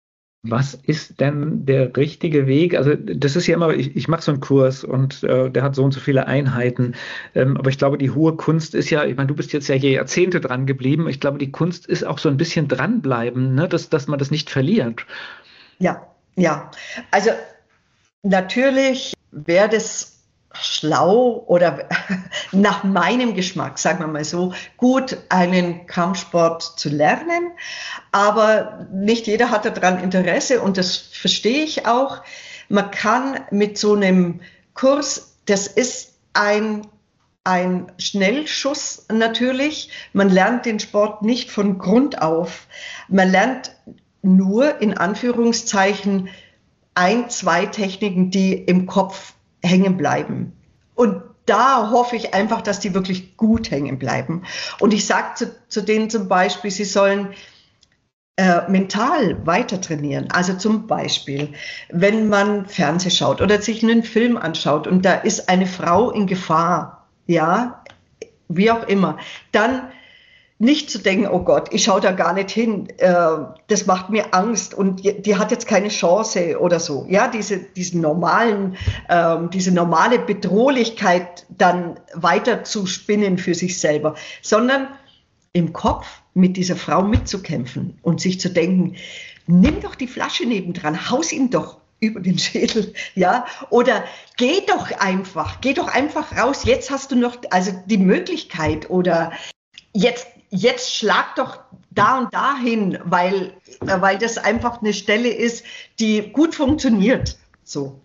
Was ist denn der richtige Weg? Also das ist ja immer, ich, ich mache so einen Kurs und äh, der hat so und so viele Einheiten. Ähm, aber ich glaube, die hohe Kunst ist ja, ich meine, du bist jetzt ja hier Jahrzehnte dran geblieben. Ich glaube, die Kunst ist auch so ein bisschen dranbleiben, ne? dass, dass man das nicht verliert. Ja, ja. Also natürlich wäre das schlau oder nach meinem Geschmack, sagen wir mal so, gut, einen Kampfsport zu lernen, aber nicht jeder hat daran Interesse und das verstehe ich auch. Man kann mit so einem Kurs, das ist ein, ein Schnellschuss natürlich, man lernt den Sport nicht von Grund auf, man lernt nur in Anführungszeichen ein, zwei Techniken, die im Kopf hängen bleiben. Und da hoffe ich einfach, dass die wirklich gut hängen bleiben. Und ich sage zu, zu denen zum Beispiel, sie sollen äh, mental weiter trainieren. Also zum Beispiel, wenn man Fernsehen schaut oder sich einen Film anschaut und da ist eine Frau in Gefahr, ja, wie auch immer, dann nicht zu denken, oh Gott, ich schaue da gar nicht hin, äh, das macht mir Angst und die, die hat jetzt keine Chance oder so. Ja, diese, diesen normalen, ähm, diese normale Bedrohlichkeit dann weiter zu spinnen für sich selber, sondern im Kopf mit dieser Frau mitzukämpfen und sich zu denken, nimm doch die Flasche nebendran, haus ihn doch über den Schädel, ja, oder geh doch einfach, geh doch einfach raus, jetzt hast du noch also die Möglichkeit oder jetzt Jetzt schlag doch da und da hin, weil, weil das einfach eine Stelle ist, die gut funktioniert. So.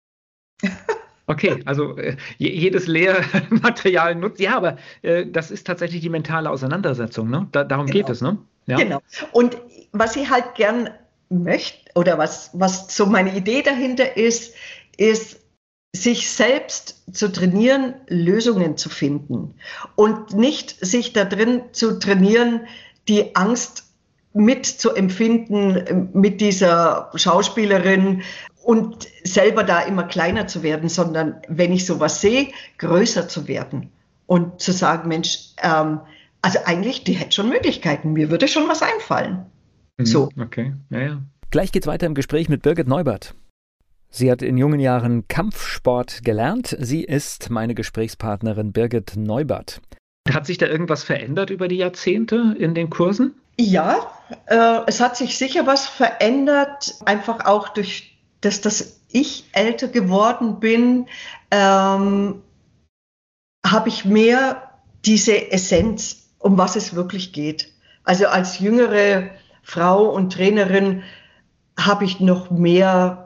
Okay, also äh, jedes Lehrmaterial nutzt. Ja, aber äh, das ist tatsächlich die mentale Auseinandersetzung, ne? Da, darum Genau. geht es, ne? Ja. Genau. Und was ich halt gern möchte, oder was, was so meine Idee dahinter ist, ist, sich selbst zu trainieren, Lösungen zu finden und nicht sich da drin zu trainieren, die Angst mit zu empfinden mit dieser Schauspielerin und selber da immer kleiner zu werden, sondern wenn ich sowas sehe, größer zu werden und zu sagen, Mensch, ähm, also eigentlich, die hätte schon Möglichkeiten, mir würde schon was einfallen. Mhm, so. Okay, ja, ja. Gleich geht's weiter im Gespräch mit Birgit Neubert. Sie hat in jungen Jahren Kampfsport gelernt. Sie ist meine Gesprächspartnerin Birgit Neubert. Hat sich da irgendwas verändert über die Jahrzehnte in den Kursen? Ja, äh, es hat sich sicher was verändert, einfach auch durch das, dass ich älter geworden bin, ähm, habe ich mehr diese Essenz, um was es wirklich geht. Also als jüngere Frau und Trainerin habe ich noch mehr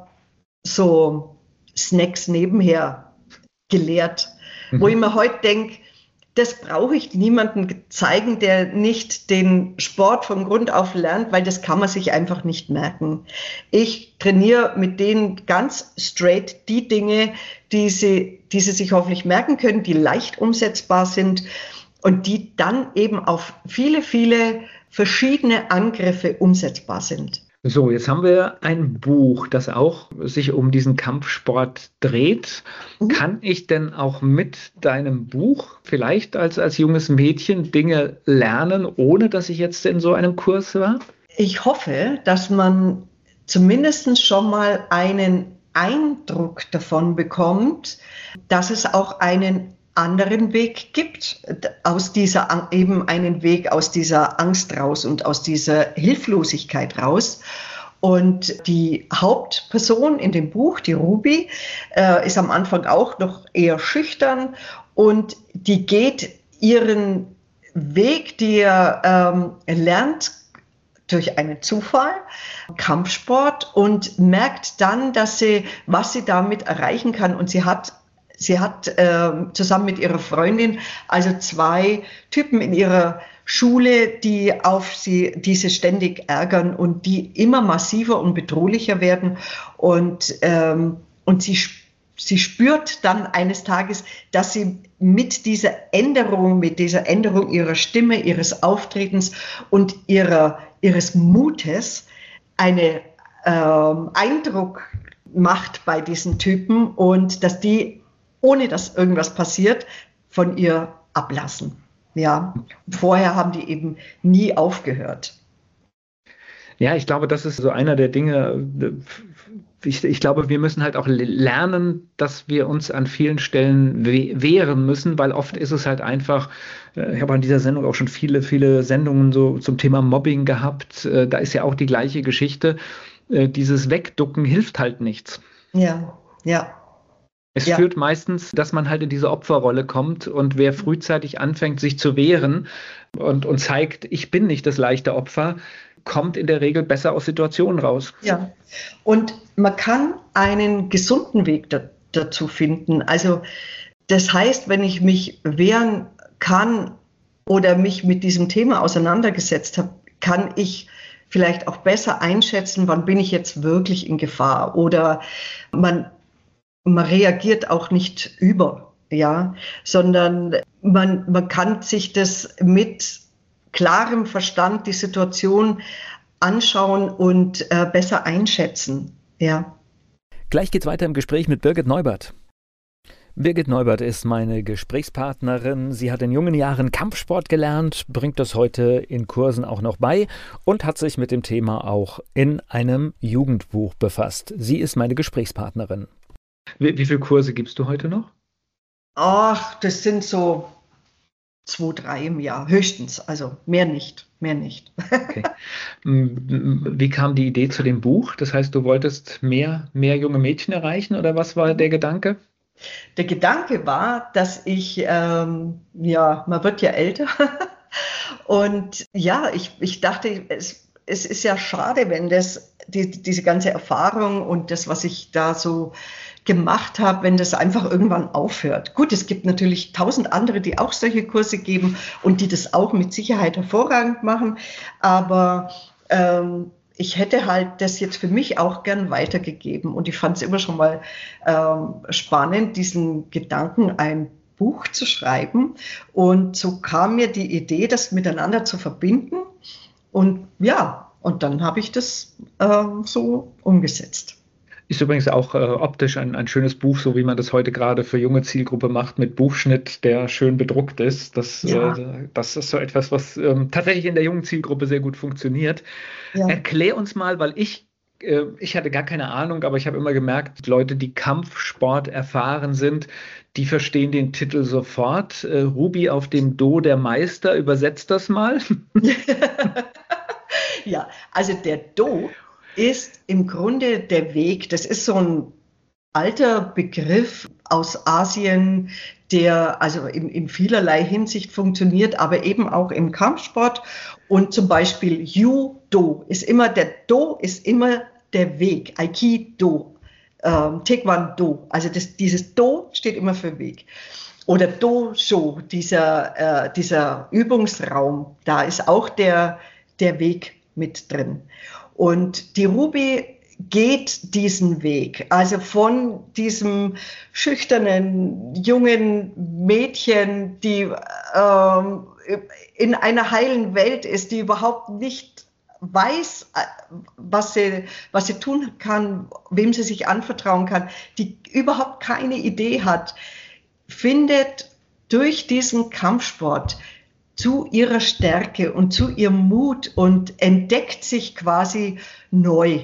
so Snacks nebenher gelehrt, mhm. wo ich mir heute denke, das brauche ich niemandem zeigen, der nicht den Sport von Grund auf lernt, weil das kann man sich einfach nicht merken. Ich trainiere mit denen ganz straight die Dinge, die sie, die sie sich hoffentlich merken können, die leicht umsetzbar sind und die dann eben auf viele, viele verschiedene Angriffe umsetzbar sind. So, jetzt haben wir ein Buch, das auch sich um diesen Kampfsport dreht. Mhm. Kann ich denn auch mit deinem Buch vielleicht als, als junges Mädchen Dinge lernen, ohne dass ich jetzt in so einem Kurs war? Ich hoffe, dass man zumindest schon mal einen Eindruck davon bekommt, dass es auch einen anderen Weg gibt, aus dieser, eben einen Weg aus dieser Angst raus und aus dieser Hilflosigkeit raus. Und die Hauptperson in dem Buch, die Ruby, äh, ist am Anfang auch noch eher schüchtern und die geht ihren Weg, die er ähm, lernt, durch einen Zufall, Kampfsport, und merkt dann, dass sie, was sie damit erreichen kann. Und sie hat Sie hat äh, zusammen mit ihrer Freundin also zwei Typen in ihrer Schule, die auf sie, die sie ständig ärgern und die immer massiver und bedrohlicher werden. Und, ähm, und sie, sie spürt dann eines Tages, dass sie mit dieser Änderung, mit dieser Änderung ihrer Stimme, ihres Auftretens und ihrer, ihres Mutes einen ähm, Eindruck macht bei diesen Typen und dass die, ohne dass irgendwas passiert, von ihr ablassen. Ja, vorher haben die eben nie aufgehört. Ja, ich glaube, das ist so einer der Dinge. Ich, ich glaube, wir müssen halt auch lernen, dass wir uns an vielen Stellen wehren müssen, weil oft ist es halt einfach, ich habe an dieser Sendung auch schon viele, viele Sendungen so zum Thema Mobbing gehabt. Da ist ja auch die gleiche Geschichte. Dieses Wegducken hilft halt nichts. Ja, ja. Es ja. führt meistens, dass man halt in diese Opferrolle kommt und wer frühzeitig anfängt, sich zu wehren und, und zeigt, ich bin nicht das leichte Opfer, kommt in der Regel besser aus Situationen raus. Ja, und man kann einen gesunden Weg da, dazu finden. Also das heißt, wenn ich mich wehren kann oder mich mit diesem Thema auseinandergesetzt habe, kann ich vielleicht auch besser einschätzen, wann bin ich jetzt wirklich in Gefahr oder man Man reagiert auch nicht über, ja, sondern man, man kann sich das mit klarem Verstand die Situation anschauen und äh, besser einschätzen, ja. Gleich geht's weiter im Gespräch mit Birgit Neubert. Birgit Neubert ist meine Gesprächspartnerin. Sie hat in jungen Jahren Kampfsport gelernt, bringt das heute in Kursen auch noch bei und hat sich mit dem Thema auch in einem Jugendbuch befasst. Sie ist meine Gesprächspartnerin. Wie, wie viele Kurse gibst du heute noch? Ach, das sind so zwei, drei im Jahr, höchstens. Also mehr nicht, mehr nicht. Okay. Wie kam die Idee zu dem Buch? Das heißt, du wolltest mehr, mehr junge Mädchen erreichen oder was war der Gedanke? Der Gedanke war, dass ich, ähm, ja, man wird ja älter. Und ja, ich, ich dachte, es, es ist ja schade, wenn das, die, diese ganze Erfahrung und das, was ich da so gemacht habe, wenn das einfach irgendwann aufhört. Gut, es gibt natürlich tausend andere, die auch solche Kurse geben und die das auch mit Sicherheit hervorragend machen, aber ähm, ich hätte halt das jetzt für mich auch gern weitergegeben und ich fand es immer schon mal ähm, spannend, diesen Gedanken, ein Buch zu schreiben und so kam mir die Idee, das miteinander zu verbinden und ja, und dann habe ich das ähm, so umgesetzt. Ist übrigens auch äh, optisch ein, ein schönes Buch, so wie man das heute gerade für junge Zielgruppe macht, mit Buchschnitt, der schön bedruckt ist. Das, ja. äh, das ist so etwas, was ähm, tatsächlich in der jungen Zielgruppe sehr gut funktioniert. Ja. Erklär uns mal, weil ich, äh, ich hatte gar keine Ahnung, aber ich habe immer gemerkt, Leute, die Kampfsport erfahren sind, die verstehen den Titel sofort. Äh, Ruby auf dem Do der Meister, übersetzt das mal. Ja, also der Do ist im Grunde der Weg, das ist so ein alter Begriff aus Asien, der also in, in vielerlei Hinsicht funktioniert, aber eben auch im Kampfsport. Und zum Beispiel Judo ist immer, der Do ist immer der Weg, Aikido, ähm, Taekwondo, also das, dieses Do steht immer für Weg. Oder Dojo, dieser, äh, dieser Übungsraum, da ist auch der, der Weg mit drin. Und die Ruby geht diesen Weg, also von diesem schüchternen jungen Mädchen, die ähm, in einer heilen Welt ist, die überhaupt nicht weiß, was sie, was sie tun kann, wem sie sich anvertrauen kann, die überhaupt keine Idee hat, findet durch diesen Kampfsport zu ihrer Stärke und zu ihrem Mut und entdeckt sich quasi neu.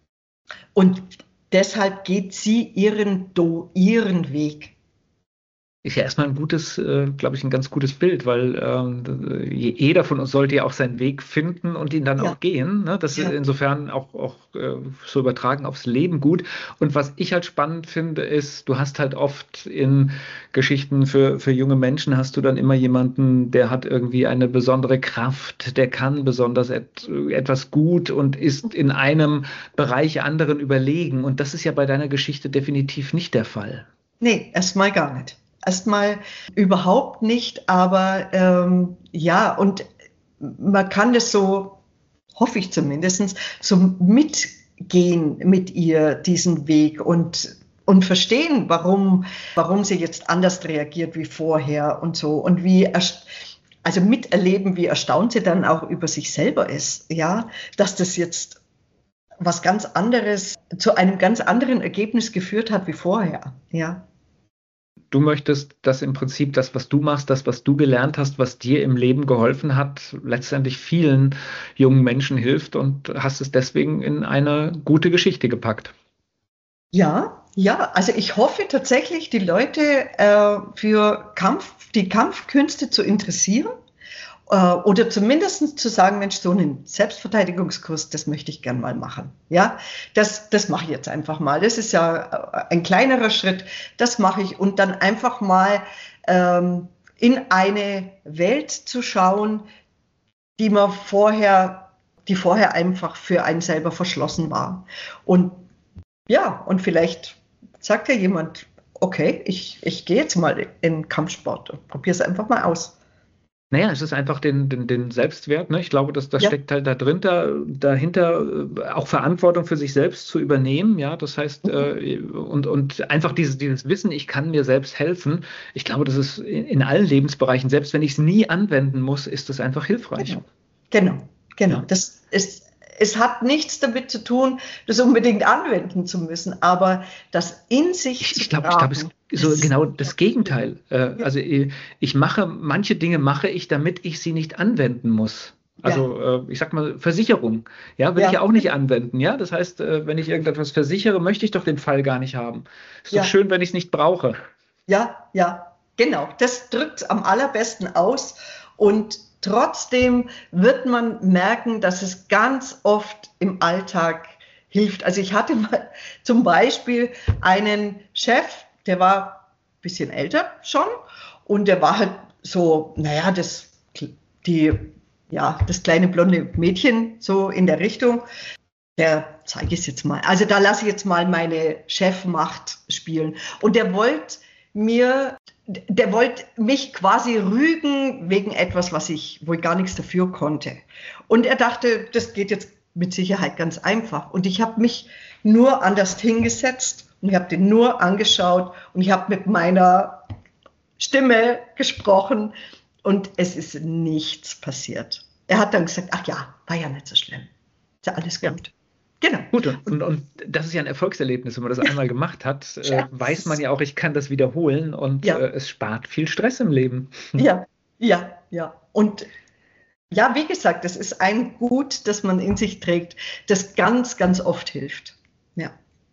Und deshalb geht sie ihren Do, ihren Weg. Ist ja erstmal ein gutes, äh, glaube ich, ein ganz gutes Bild, weil ähm, jeder von uns sollte ja auch seinen Weg finden und ihn dann ja. auch gehen. Ne? Das ja. ist insofern auch, auch äh, so übertragen aufs Leben gut. Und was ich halt spannend finde, ist, du hast halt oft in Geschichten für, für junge Menschen hast du dann immer jemanden, der hat irgendwie eine besondere Kraft, der kann besonders et, etwas gut und ist in einem Bereich anderen überlegen. Und das ist ja bei deiner Geschichte definitiv nicht der Fall. Nee, erstmal gar nicht. Erstmal überhaupt nicht, aber ähm, ja, und man kann das so, hoffe ich zumindest, so mitgehen mit ihr, diesen Weg und, und verstehen, warum, warum sie jetzt anders reagiert wie vorher und so und wie, also miterleben, wie erstaunt sie dann auch über sich selber ist, ja, dass das jetzt was ganz anderes, zu einem ganz anderen Ergebnis geführt hat wie vorher, ja. Du möchtest, dass im Prinzip das, was du machst, das, was du gelernt hast, was dir im Leben geholfen hat, letztendlich vielen jungen Menschen hilft und hast es deswegen in eine gute Geschichte gepackt. Ja, ja, also ich hoffe tatsächlich, die Leute äh, für Kampf, die Kampfkünste zu interessieren äh, oder zumindest zu sagen, Mensch, so einen Selbstverteidigungskurs, das möchte ich gern mal machen. Ja, das, das mache ich jetzt einfach mal. Das ist ja ein kleinerer Schritt, das mache ich und dann einfach mal ähm, in eine Welt zu schauen, die man vorher, die vorher einfach für einen selber verschlossen war. Und ja, und vielleicht sagt ja jemand, okay, ich, ich gehe jetzt mal in Kampfsport und probiere es einfach mal aus. Naja, es ist einfach den, den, den Selbstwert. Ne? Ich glaube, dass das Ja. steckt halt da dahinter, dahinter äh, auch Verantwortung für sich selbst zu übernehmen. Ja, das heißt, äh, und, und einfach dieses, dieses Wissen, ich kann mir selbst helfen. Ich glaube, das ist in, in allen Lebensbereichen, selbst wenn ich es nie anwenden muss, ist das einfach hilfreich. Genau, genau. genau. Ja. Das ist, es hat nichts damit zu tun, das unbedingt anwenden zu müssen, aber das in sich Ich, zu ich glaube, ich glaube, es tragen, ist so ist- genau das Gegenteil. Äh, Ja. Also ich, ich mache, manche Dinge mache ich, damit ich sie nicht anwenden muss. Also äh, ich sag mal, Versicherung, ja, will Ja. ich ja auch nicht anwenden, ja. Das heißt, äh, wenn ich irgendetwas versichere, möchte ich doch den Fall gar nicht haben. Ist Ja. doch schön, wenn ich es nicht brauche. Ja, ja, genau. Das drückt am allerbesten aus. Und trotzdem wird man merken, dass es ganz oft im Alltag hilft. Also ich hatte mal zum Beispiel einen Chef, der war ein bisschen älter schon und der war halt so, naja, das, die, ja, das kleine blonde Mädchen so in der Richtung. Der zeige ich es jetzt mal. Also da lasse ich jetzt mal meine Chefmacht spielen. Und der wollte mir, der wollte mich quasi rügen wegen etwas, was ich, wo ich gar nichts dafür konnte. Und er dachte, das geht jetzt mit Sicherheit ganz einfach. Und ich habe mich nur anders hingesetzt und ich habe den nur angeschaut und ich habe mit meiner Stimme gesprochen und es ist nichts passiert. Er hat dann gesagt, ach ja, war ja nicht so schlimm. Ist ja alles gut. Genau. Gut, und, und, und das ist ja ein Erfolgserlebnis, wenn man das einmal gemacht hat, äh, Ja. weiß man ja auch, ich kann das wiederholen und Ja. äh, es spart viel Stress im Leben. Ja, ja, ja. Und ja, wie gesagt, das ist ein Gut, das man in sich trägt, das ganz, ganz oft hilft. Ja.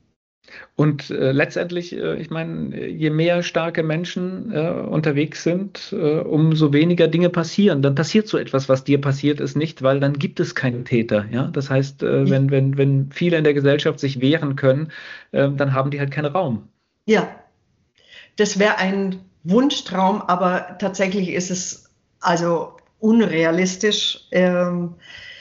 Und äh, letztendlich, äh, ich meine, je mehr starke Menschen äh, unterwegs sind, äh, umso weniger Dinge passieren. Dann passiert so etwas, was dir passiert ist, nicht, weil dann gibt es keinen Täter. Ja? Das heißt, äh, wenn, wenn, wenn viele in der Gesellschaft sich wehren können, äh, dann haben die halt keinen Raum. Ja, das wäre ein Wunschtraum, aber tatsächlich ist es also unrealistisch. Ähm,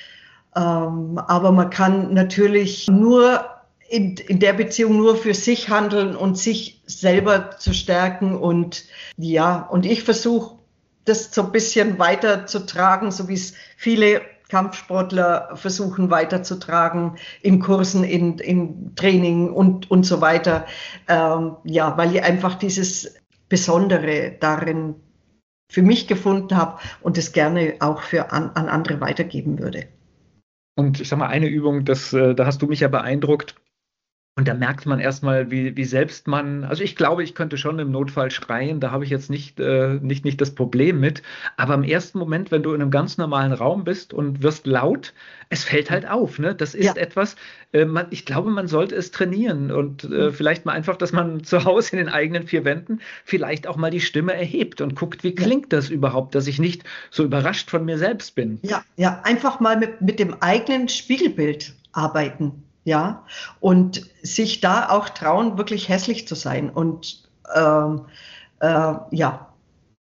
ähm, aber man kann natürlich nur in, in der Beziehung nur für sich handeln und sich selber zu stärken. Und ja, und ich versuche, das so ein bisschen weiterzutragen, so wie es viele Kampfsportler versuchen weiterzutragen, in Kursen, in, in Training und, und so weiter. Ähm, ja, weil ich einfach dieses Besondere darin für mich gefunden habe und es gerne auch für an, an andere weitergeben würde. Und ich sag mal, eine Übung, das, äh, da hast du mich ja beeindruckt. Und da merkt man erstmal, wie, wie selbst man, also ich glaube, ich könnte schon im Notfall schreien, da habe ich jetzt nicht, äh, nicht, nicht das Problem mit. Aber im ersten Moment, wenn du in einem ganz normalen Raum bist und wirst laut, es fällt halt auf. Ne? Das ist Ja. etwas, äh, man, ich glaube, man sollte es trainieren und äh, vielleicht mal einfach, dass man zu Hause in den eigenen vier Wänden vielleicht auch mal die Stimme erhebt und guckt, wie klingt das überhaupt, dass ich nicht so überrascht von mir selbst bin. Ja, ja, einfach mal mit, mit dem eigenen Spiegelbild arbeiten. Ja, und sich da auch trauen, wirklich hässlich zu sein und ähm, äh, ja,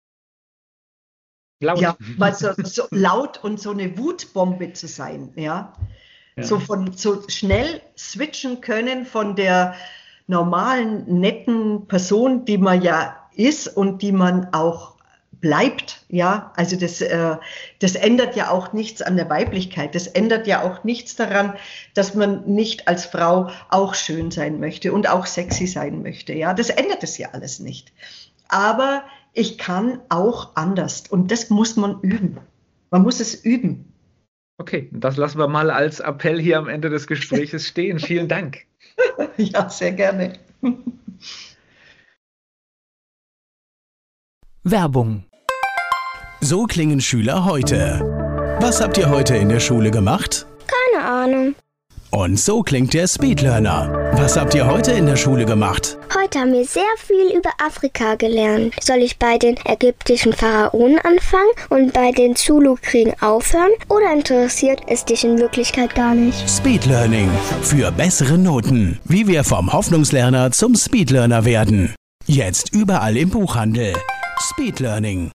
Laut. ja, weil so, so laut und so eine Wutbombe zu sein, ja? Ja. So von so schnell switchen können von der normalen netten Person, die man ja ist und die man auch bleibt, ja, also das, äh, das ändert ja auch nichts an der Weiblichkeit, das ändert ja auch nichts daran, dass man nicht als Frau auch schön sein möchte und auch sexy sein möchte, ja, das ändert es ja alles nicht. Aber ich kann auch anders und das muss man üben. Man muss es üben. Okay, das lassen wir mal als Appell hier am Ende des Gesprächs stehen. Vielen Dank. Ja, sehr gerne. Werbung. So klingen Schüler heute. Was habt ihr heute in der Schule gemacht? Keine Ahnung. Und so klingt der Speedlearner. Was habt ihr heute in der Schule gemacht? Heute haben wir sehr viel über Afrika gelernt. Soll ich bei den ägyptischen Pharaonen anfangen und bei den Zulu-Kriegen aufhören? Oder interessiert es dich in Wirklichkeit gar nicht? Speedlearning. Für bessere Noten. Wie wir vom Hoffnungslerner zum Speedlearner werden. Jetzt überall im Buchhandel. Speedlearning.